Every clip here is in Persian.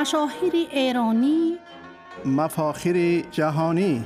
مشاهیر ایرانی، مفاخر جهانی.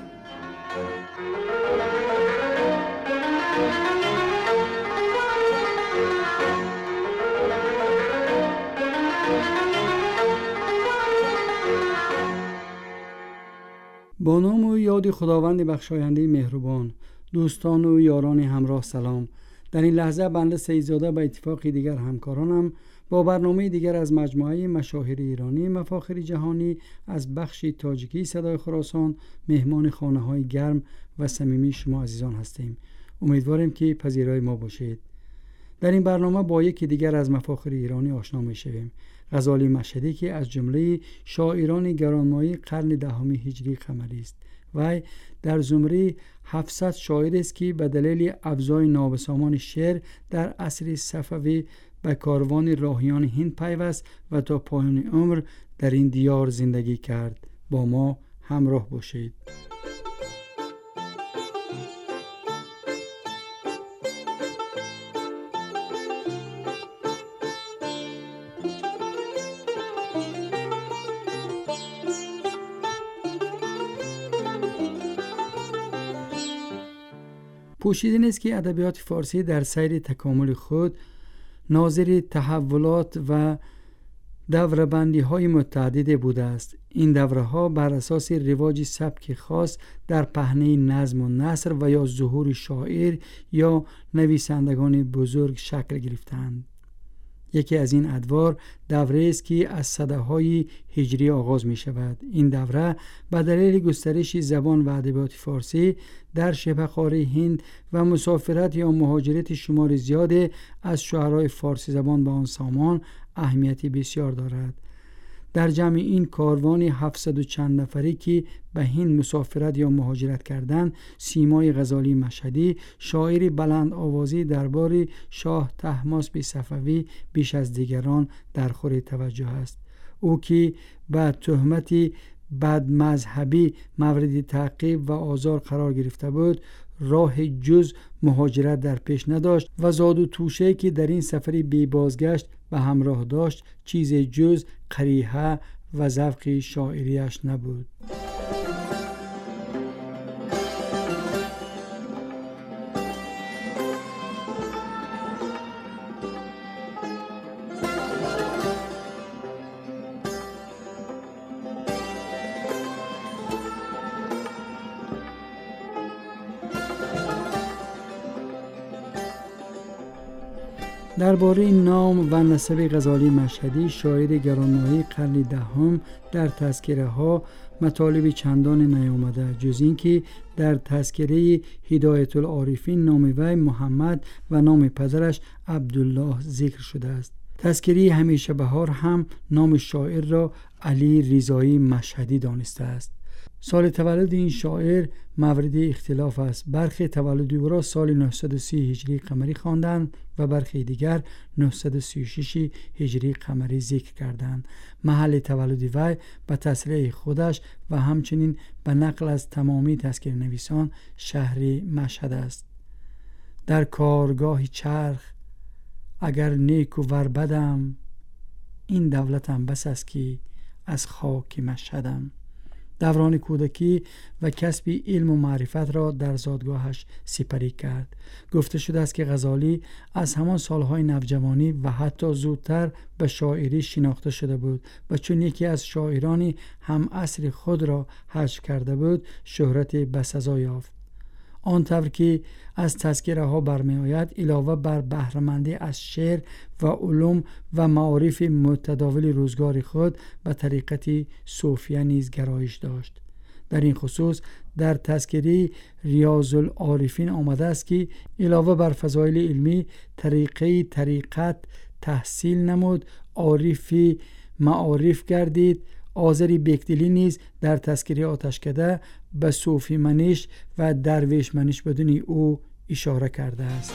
با نام و یاد خداوند بخشاینده مهربان، دوستان و یاران همراه سلام. در این لحظه بنده سیدزاده به اتفاق دیگر همکارانم با برنامه دیگر از مجموعه مشاهیر ایرانی مفاخر جهانی از بخش تاجیکی صدای خراسان مهمان خانه‌های گرم و صمیمی شما عزیزان هستیم. امیدواریم که پذیرای ما باشید. در این برنامه با یکی دیگر از مفاخر ایرانی آشنا می‌شویم. غزالی مشهدی که از جمله شاعران گرانمایه قرن دهم هجری قمری است. وی در زمره 700 شاعر است که به دلیل ابزای نابسامان شعر در عصر صفوی به کاروان راهیان هند پیوست و تا پایان عمر در این دیار زندگی کرد. با ما همراه باشید. پوشیده نیست که ادبیات فارسی در سیر تکامل خود ناظر تحولات و دوره‌بندی های متعدد بوده است. این دوره ها بر اساس رواج سبک خاص در پهنه نظم و نثر و یا ظهور شاعر یا نویسندگان بزرگ شکل گرفتند. یکی از این ادوار دوره است که از سده‌های هجری آغاز می شود. این دوره به دلیل گسترش زبان و ادبیات فارسی در شبه قاره هند و مسافرت یا مهاجرت شمار زیاد از شاعرای فارسی زبان به آن سامان اهمیتی بسیار دارد. در جمع این کاروان 700 و چند نفری که به هند مسافرت یا مهاجرت کردند، سیمای غزالی مشهدی شاعر بلند آوازی دربار شاه طهماسب صفوی بیش از دیگران در خور توجه است. او که به تهمت بد مذهبی مورد تعقیب و آزار قرار گرفته بود، راه جز مهاجرت در پیش نداشت و زاد و توشه که در این سفری بی بازگشت به همراه داشت چیز جز قریحه و ذوق شاعریش نبود. درباره نام و نسب غزالی مشهدی شاعر گرانمایه قرن دهم در تذکره ها مطالب چندان نیامده جز این که در تذکره هدایت العارفین نام وی محمد و نام پدرش عبدالله ذکر شده است. تذکره همیشه بهار هم نام شاعر را علی رضایی مشهدی دانسته است. سال تولد این شاعر مورد اختلاف است. برخی تولد او را سال 930 هجری قمری خواندند و برخی دیگر 936 هجری قمری ذکر کردند. محل تولد وی به تصریح خودش و همچنین به نقل از تمامی تذکره نویسان شهر مشهد است. در کارگاه چرخ اگر نیک و ور بدم، این دولتم بس است که از خاک مشهدم. دوران کودکی و کسب علم و معرفت را در زادگاهش سپری کرد. گفته شده است که غزالی از همان سالهای نوجوانی و حتی زودتر به شاعری شناخته شده بود و چون یکی از شاعرانی هم عصر خود را حذف کرده بود شهرت بسزا یافت. آن طور که از تذکره ها برمی آید علاوه بر بهره‌مندی از شعر و علوم و معارف متداول روزگار خود به طریقت صوفیه نیز گرایش داشت. در این خصوص در تذکره ریاض العارفین آمده است که علاوه بر فضایل علمی طریقت تحصیل نمود، عارفی معارف گردید. آذری بیکدلی نیز در تذکره آتشکده به صوفی منش و درویش منش بدون او اشاره کرده است.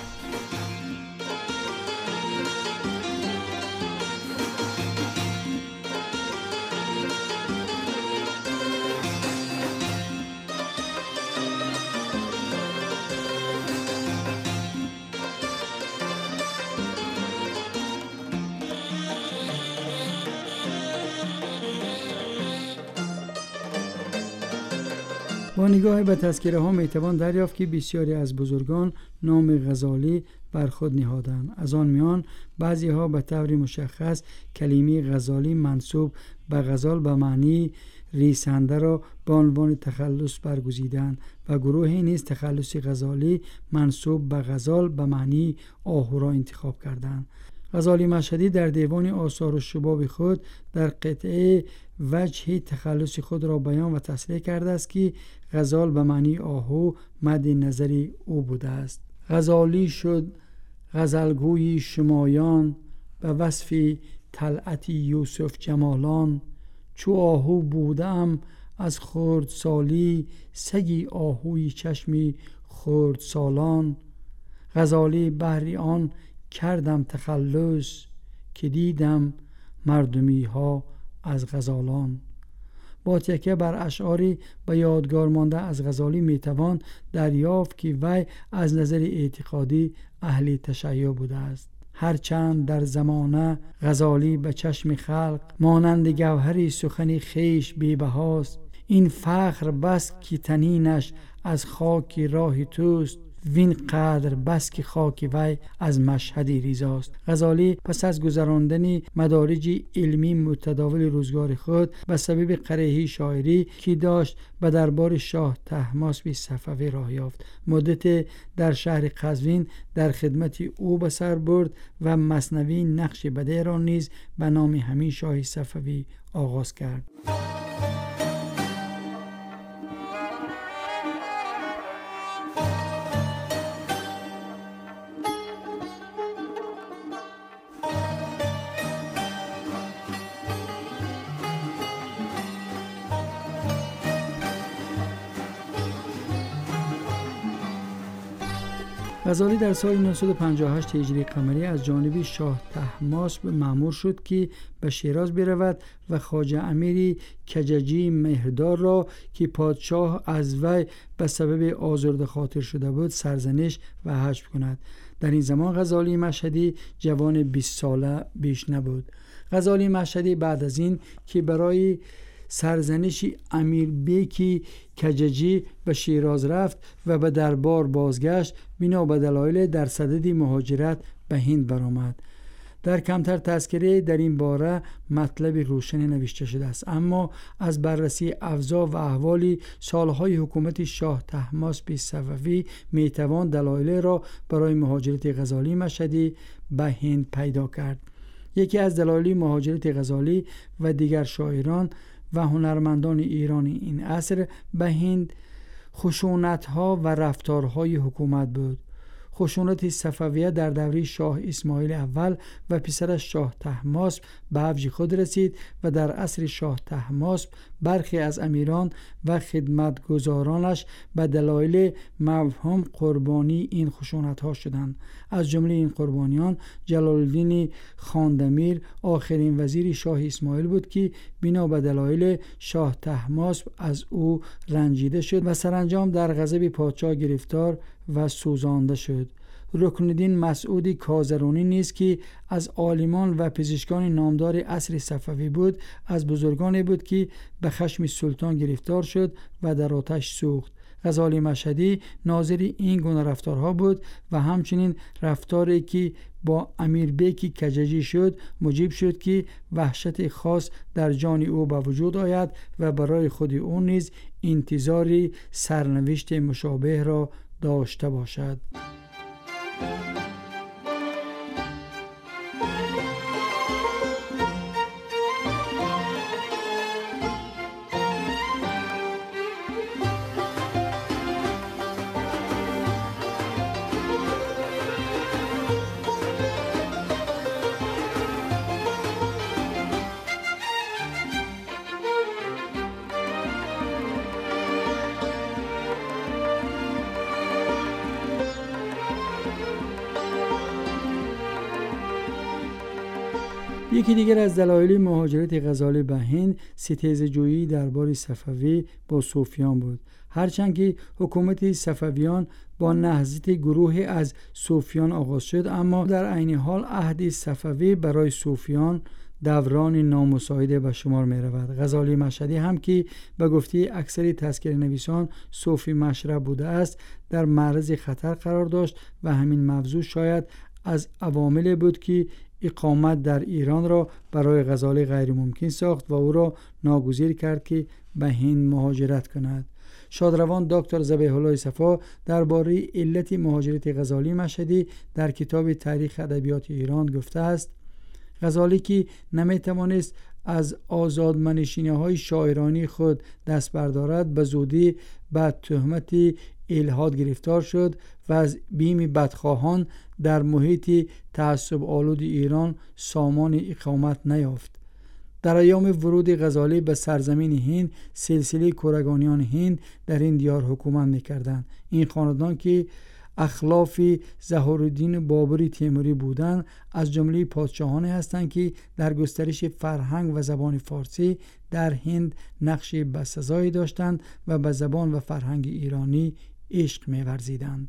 با نگاه به تذکره ها میتوان دریافت که بسیاری از بزرگان نام غزالی بر خود نهادند. از آن میان بعضی ها به طور مشخص کلمه غزالی منسوب به غزال به معنی ریسنده را به عنوان تخلص برگزیدند و گروهی نیز تخلص غزالی منسوب به غزال به معنی آهو را انتخاب کردند. غزالی مشهدی در دیوان آثار و شباب خود در قطعه وجه تخلص خود را بیان و تصریح کرده است که غزال به معنی آهو مد نظری او بوده است. غزالی شد غزلگوی شمایان به وصف طلعت یوسف جمالان، چو آهو بودم از خردسالی سگی آهوی چشمی خردسالان. غزالی بهر آن کردم تخلص که دیدم مردمی ها از غزالان. با تکیه بر اشعاری به یادگار مانده از غزالی میتوان دریافت که وی از نظر اعتقادی اهل تشیع بوده است. هرچند در زمانه غزالی به چشم خلق مانند گوهری سخنی خیش بی‌بهاست، این فخر بس که تنینش از خاک راه توست، وین قدر بس که خاک وی از مشهدی ریزاست. غزالی پس از گذراندن مدارج علمی متداول روزگار خود به سبب قریحه شاعری که داشت به دربار شاه طهماسب صفوی راه یافت. مدت در شهر قزوین در خدمت او به سر برد و مثنوی نقش بدیع را نیز به نام همین شاه صفوی آغاز کرد. غزالی در سال 958 هجری قمری از جانب شاه طهماسب مأمور شد که به شیراز برود و خواجه امیر کججی مهردار را که پادشاه از وی به سبب آزرده خاطر شده بود سرزنش و حجب کند. در این زمان غزالی مشهدی جوان 20 ساله بیش نبود. غزالی مشهدی بعد از این که برای سرزنش امیر بیکی کججی به شیراز رفت و به دربار بازگشت، بنا به دلایل در صدد مهاجرت به هند برآمد. در کمتر تذکره در این باره مطلب روشنی نوشته شده است، اما از بررسی اوضاع و احوال سالهای حکومت شاه طهماسب صفوی میتوان دلایل را برای مهاجرت غزالی مشهدی به هند پیدا کرد. یکی از دلایل مهاجرت غزالی و دیگر شاعران و هنرمندان ایران این عصر به هند خشونت‌ها و رفتارهای حکومت بود. خشونت صفویه در دوره شاه اسماعیل اول و پسرش شاه طهماسب به اوج خود رسید و در عصر شاه طهماسب برخی از امیران و خدمتگزارانش به دلایل مبهم قربانی این خشونت‌ها شدند. از جمله این قربانیان جلال الدین خاندمیر آخرین وزیر شاه اسماعیل بود که بنا به دلایل شاه طهماسب از او رنجیده شد و سرانجام در غضب پادشاه گرفتار و سوزانده شد. رکنالدین مسعود کازرونی نیز که از عالمان و پزشکان نامدار عصر صفوی بود، از بزرگانی بود که به خشم سلطان گرفتار شد و در آتش سوخت. غزالی مشهدی ناظر این گونه رفتارها بود و همچنین رفتاری که با امیر بیک کججی شد موجب شد که وحشت خاص در جان او به وجود آید و برای خود او نیز انتظاری سرنوشت مشابه را داشته باشد. یکی دیگر از دلایل مهاجرت غزالی به هند ستیزه‌جویی دربار صفوی با صوفیان بود. هرچند که حکومت صفویان با نهضت گروهی از صوفیان آغاز شد، اما در عین حال عهد صفوی برای صوفیان دوران نامساعد به شمار می رود. غزالی مشهدی هم که به گفته اکثر تذکره نویسان صوفی مشرب بوده است، در معرض خطر قرار داشت و همین موضوع شاید از عوامل بود که اقامت در ایران را برای غزالی غیر ممکن ساخت و او را ناگزیر کرد که به هند مهاجرت کند. شادروان دکتر ذبیح الله صفا درباره علت مهاجرت غزالی مشهدی در کتاب تاریخ ادبیات ایران گفته است: غزالی که نمیتوانست از آزادمنشینی‌های شاعرانی خود دست بردارد، به زودی به تهمت الحاد گرفتار شد و از بیم بدخواهان در محیط تعصب آلود ایران سامان اقامت نیافت. در ایام ورود غزالی به سرزمین هند، سلسله کورگانیان هند در این دیار حکومت می‌کردند. این خاندان که اخلاف ظهورالدین بابری تیموری بودند، از جمله پادشاهانی هستند که در گسترش فرهنگ و زبان فارسی در هند نقش بسزایی داشتند و به زبان و فرهنگ ایرانی عشق می‌ورزیدند.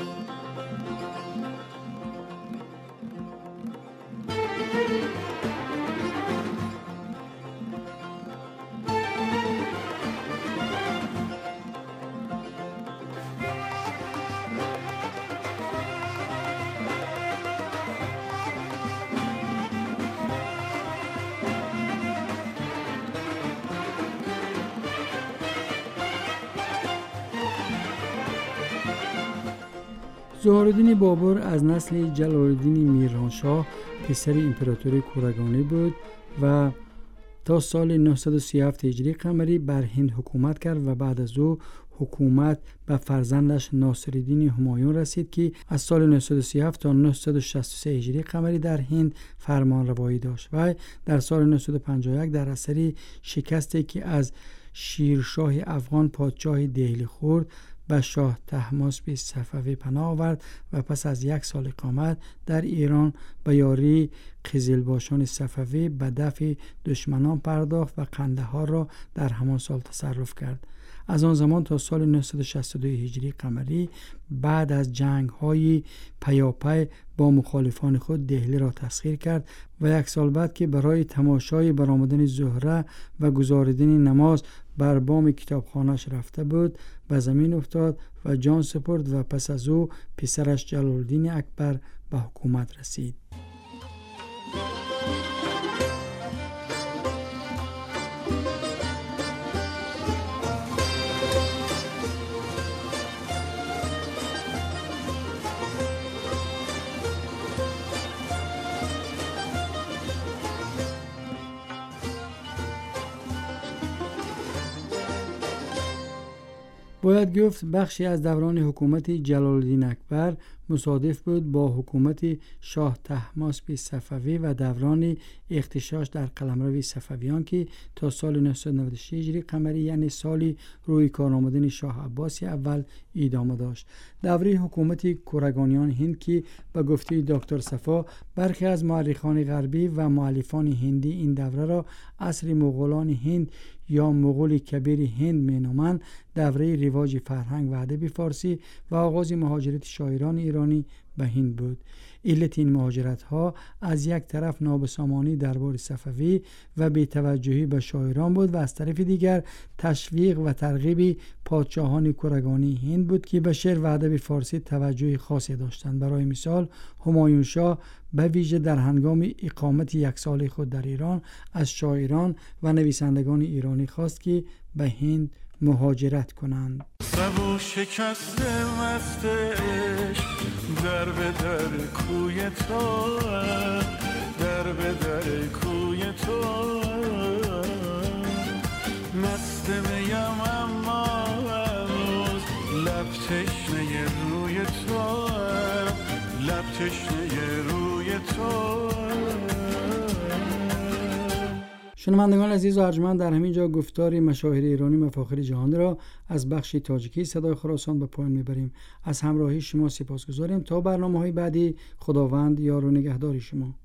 ظهورالدین بابر از نسل جلال‌الدین میرانشاه پسر امپراتوری کورگانی بود و تا سال 937 هجری قمری بر هند حکومت کرد و بعد از او حکومت به فرزندش ناصرالدین همایون رسید که از سال 937 تا 963 هجری قمری در هند فرمان روایی داشت. و در سال 951 در اثر شکستی که از شیرشاه افغان پادشاه دهلی خورد به شاه طهماسپ صفوی پناه آورد و پس از 1 سال اقامت در ایران به یاری قزلباشان صفوی به دفع دشمنان پرداخت و قندهار را در همان سال تصرف کرد. از آن زمان تا سال 962 هجری قمری بعد از جنگ‌های پیاپی با مخالفان خود دهلی را تسخیر کرد و 1 سال بعد که برای تماشای برآمدن زهره و گزاردن نماز بر بام کتابخانه‌اش رفته بود به زمین افتاد و جان سپرد و پس از او پسرش جلال‌الدین اکبر به حکومت رسید. باید گفت بخشی از دوران حکومت جلال‌الدین اکبر مصادف بود با حکومت شاه طهماسپ صفوی و دوران اغتشاش در قلمرو صفویان که تا سال 996 هجری قمری یعنی سالی روی کار آمدن شاه عباس اول ادامه داشت. دوره حکومت کورگانیان هند که به گفته دکتر صفا برخی از مورخان غربی و مؤلفان هندی این دوره را عصر مغولان هند یا مغول کبیر هند مینامند، دوره رواج فرهنگ و ادب فارسی و آغاز مهاجرت شاعران ایرانی به هند بود. علت این مهاجرت ها از یک طرف نابسامانی دربار صفوی و بی‌توجهی به شاعران بود و از طرف دیگر تشویق و ترغیب پادشاهان کورگانی هند بود که به شعر و ادب فارسی توجه خاصی داشتند. برای مثال همایون شاه به ویژه در هنگام اقامت 1 ساله خود در ایران از شاعران و نویسندگان ایرانی خواست که به هند مهاجرت کنند. سبو شکسته مستش در به در کوی تو، در به در کوی تو مست میم اما هنوز لب تشنه روی تو، لب تشنه روی تو. شنوندگان عزیز و ارجمند، در همین جا گفتار مشاهیر ایرانی مفاخر جهانی را از بخش تاجیکی صدای خراسان به پایان میبریم. از همراهی شما سپاسگزاریم. تا برنامه‌های بعدی، خداوند یار و نگهدار شما.